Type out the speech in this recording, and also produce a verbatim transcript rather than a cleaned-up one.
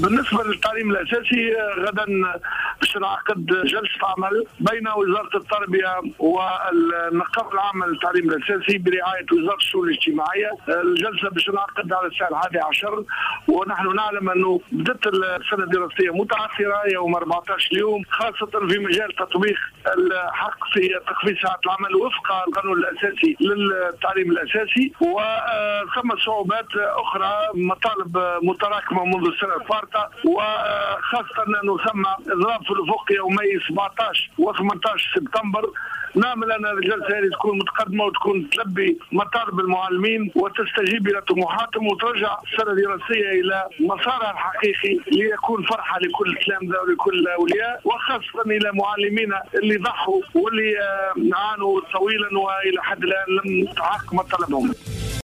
بالنسبة للتعليم الأساسي غدا باش نعقد جلسة عمل بين وزارة التربية والنقابة العامة للتعليم الأساسي برعاية وزارة الشؤون الاجتماعية. الجلسة باش نعقد على الساعة الحادية عشر، ونحن نعلم أنه بدأت السنة الدراسية متعثرة يوم أربعة عشر يوم، خاصة في مجال تطبيق الحق في تخفيض ساعات العمل وفق القانون الأساسي للتعليم الأساسي، وثم صعوبات أخرى مطالب متراكمة منذ السنة الفارطة، وخاصة أنه ثم إضراب في الأفق يومي سبعة عشر و ثمانية عشر سبتمبر. نامل أن الجلسة هذه تكون متقدمة وتكون تلبي مطالب المعلمين وتستجيب إلى طموحاتهم وترجع السنة الدراسية إلى مسارها الحقيقي ليكون فرحة لكل التلامذة ولكل الأولياء، وخاصة إلى معلمينا اللي ضحوا واللي عانوا طويلا وإلى حد الآن لم تحقق مطالبهم.